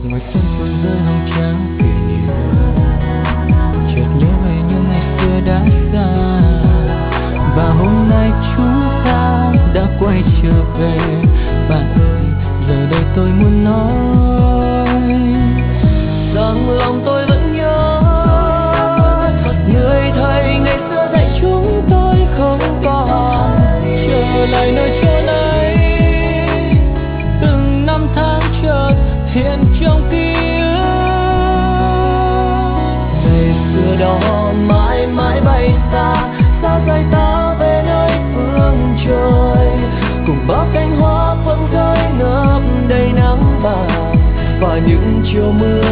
ngoài sân phượng rơi hồng trắng kỷ niệm, chợt nhớ về những ngày xưa đã xa, và hôm nay chúng ta đã quay trở về. Bạn ơi, giờ đây tôi muốn nói rằng lòng tôi vẫn nhớ người thầy ngày xưa dạy chúng tôi không còn trở lại nơi chốn ấy. Từng năm tháng chợt hiện trong ký ức, ngày xưa đó mãi mãi bay xa, xa rời ta về nơi phương trời, cùng bao cánh hoa phấn khởi nấp đầy nắng vàng và những chiều mưa